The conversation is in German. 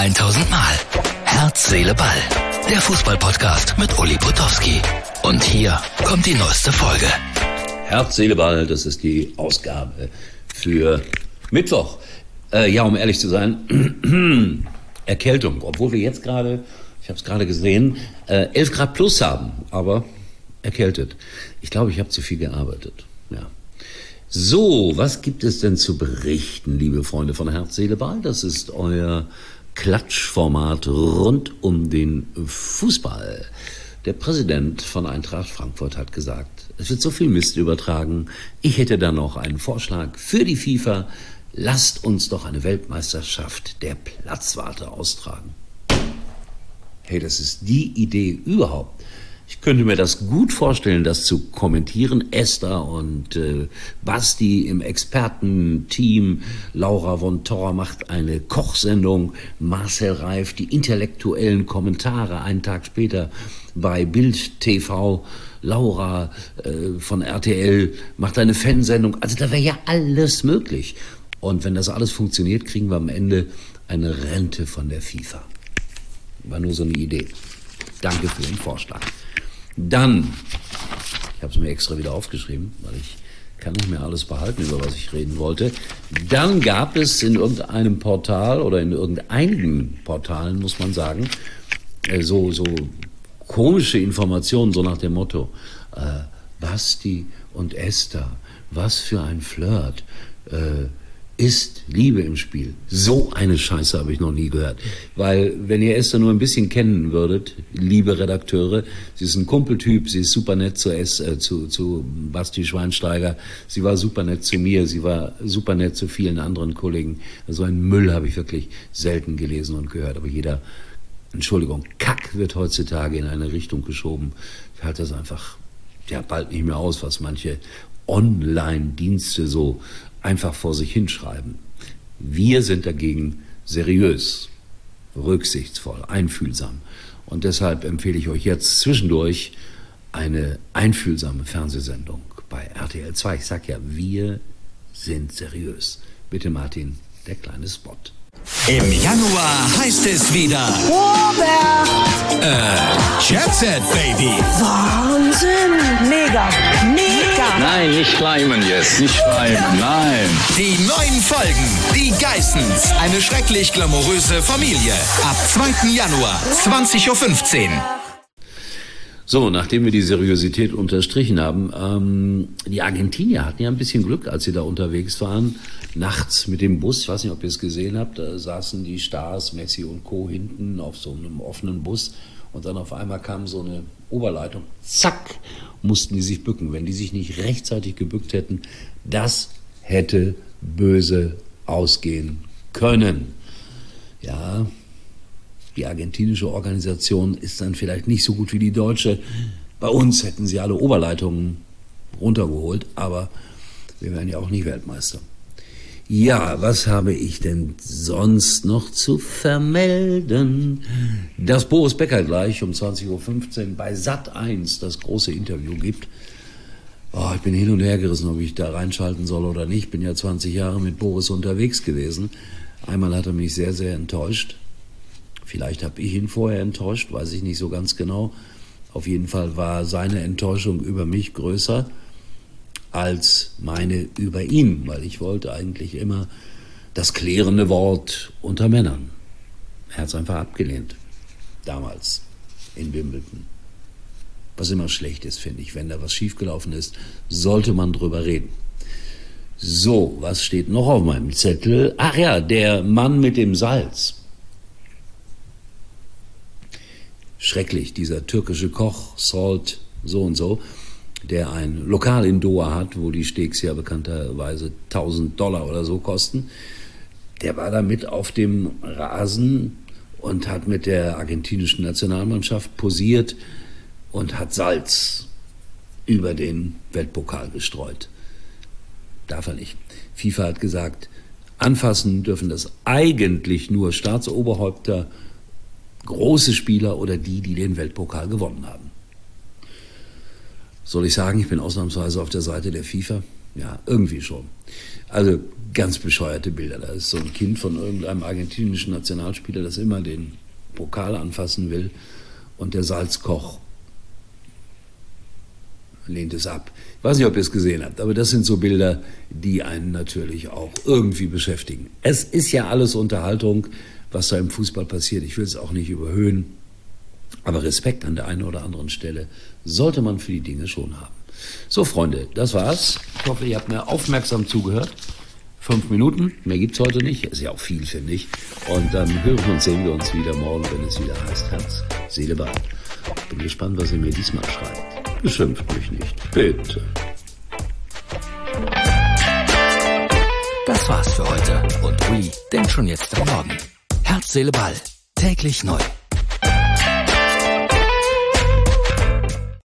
1000 Mal. Herz, Seele, Ball. Der Fußball-Podcast mit Uli Potowski. Und hier kommt die neueste Folge. Herz, Seele, Ball, das ist die Ausgabe für Mittwoch. Um ehrlich zu sein, Erkältung. Obwohl wir jetzt gerade, ich habe es gerade gesehen, 11 Grad plus haben, aber erkältet. Ich glaube, ich habe zu viel gearbeitet. Ja. So, was gibt es denn zu berichten, liebe Freunde von Herz, Seele, Ball? Das ist euer Klatschformat rund um den Fußball. Der Präsident von Eintracht Frankfurt hat gesagt, es wird so viel Mist übertragen. Ich hätte da noch einen Vorschlag für die FIFA. Lasst uns doch eine Weltmeisterschaft der Platzwarte austragen. Hey, das ist die Idee überhaupt. Ich könnte mir das gut vorstellen, das zu kommentieren. Esther und Basti im Expertenteam. Laura von Torra macht eine Kochsendung. Marcel Reif die intellektuellen Kommentare einen Tag später bei Bild TV. Laura von RTL macht eine Fansendung. Also da wäre ja alles möglich. Und wenn das alles funktioniert, kriegen wir am Ende eine Rente von der FIFA. War nur so eine Idee. Danke für den Vorschlag. Dann, ich habe es mir extra wieder aufgeschrieben, weil ich kann nicht mehr alles behalten, über was ich reden wollte. Dann gab es in irgendeinem Portal oder in irgendeinigen Portalen, muss man sagen, so komische Informationen, so nach dem Motto, Basti und Esther, was für ein Flirt, ist Liebe im Spiel. So eine Scheiße habe ich noch nie gehört. Weil, wenn ihr Esther nur ein bisschen kennen würdet, liebe Redakteure, sie ist ein Kumpeltyp, sie ist super nett zu Basti Schweinsteiger, sie war super nett zu mir, sie war super nett zu vielen anderen Kollegen. So einen Müll habe ich wirklich selten gelesen und gehört. Aber Kack wird heutzutage in eine Richtung geschoben. Ich halte das einfach bald nicht mehr aus, was manche Online-Dienste so einfach vor sich hinschreiben. Wir sind dagegen seriös, rücksichtsvoll, einfühlsam. Und deshalb empfehle ich euch jetzt zwischendurch eine einfühlsame Fernsehsendung bei RTL 2. Ich sag ja, wir sind seriös. Bitte Martin, der kleine Spot. Im Januar heißt es wieder Robert! Jet Set, Baby. Wahnsinn! Mega! Nein, nicht schleimen jetzt, nicht schleimen, nein. Die neuen Folgen, die Geissens, eine schrecklich glamouröse Familie. Ab 2. Januar, 20.15 Uhr. So, nachdem wir die Seriosität unterstrichen haben, die Argentinier hatten ja ein bisschen Glück, als sie da unterwegs waren, nachts mit dem Bus, ich weiß nicht, ob ihr es gesehen habt, da saßen die Stars, Messi und Co. hinten auf so einem offenen Bus und dann auf einmal kam so eine Oberleitung, zack, mussten die sich bücken. Wenn die sich nicht rechtzeitig gebückt hätten, das hätte böse ausgehen können. Ja, die argentinische Organisation ist dann vielleicht nicht so gut wie die deutsche. Bei uns hätten sie alle Oberleitungen runtergeholt, aber wir wären ja auch nicht Weltmeister. Ja, was habe ich denn sonst noch zu vermelden? Dass Boris Becker gleich um 20.15 Uhr bei Sat.1 das große Interview gibt. Ich bin hin und her gerissen, ob ich da reinschalten soll oder nicht. Ich bin ja 20 Jahre mit Boris unterwegs gewesen. Einmal hat er mich sehr, sehr enttäuscht. Vielleicht habe ich ihn vorher enttäuscht, weiß ich nicht so ganz genau. Auf jeden Fall war seine Enttäuschung über mich größer als meine über ihn, weil ich wollte eigentlich immer das klärende Wort unter Männern. Er hat es einfach abgelehnt, damals in Wimbledon. Was immer schlecht ist, finde ich. Wenn da was schiefgelaufen ist, sollte man drüber reden. So, was steht noch auf meinem Zettel? Ach ja, der Mann mit dem Salz. Schrecklich, dieser türkische Koch, Salt, so und so, der ein Lokal in Doha hat, wo die Steaks ja bekannterweise $1.000 oder so kosten. Der war da mit auf dem Rasen und hat mit der argentinischen Nationalmannschaft posiert und hat Salz über den Weltpokal gestreut. Darf er nicht. FIFA hat gesagt, anfassen dürfen das eigentlich nur Staatsoberhäupter, große Spieler oder die den Weltpokal gewonnen haben. Soll ich sagen, ich bin ausnahmsweise auf der Seite der FIFA? Ja, irgendwie schon. Also ganz bescheuerte Bilder. Da ist so ein Kind von irgendeinem argentinischen Nationalspieler, das immer den Pokal anfassen will, und der Salzkoch lehnt es ab. Ich weiß nicht, ob ihr es gesehen habt, aber das sind so Bilder, die einen natürlich auch irgendwie beschäftigen. Es ist ja alles Unterhaltung, was da im Fußball passiert. Ich will es auch nicht überhöhen, aber Respekt an der einen oder anderen Stelle sollte man für die Dinge schon haben. So, Freunde, das war's. Ich hoffe, ihr habt mir aufmerksam zugehört. 5 Minuten, mehr gibt's heute nicht. Ist ja auch viel, finde ich. Und dann hören und sehen wir uns wieder morgen, wenn es wieder heißt Herz, Seele, Ball. Bin gespannt, was ihr mir diesmal schreibt. Beschimpft mich nicht, bitte. Das war's für heute. Und Uli denkt schon jetzt am Morgen. Herz, Seele, Ball. Täglich neu.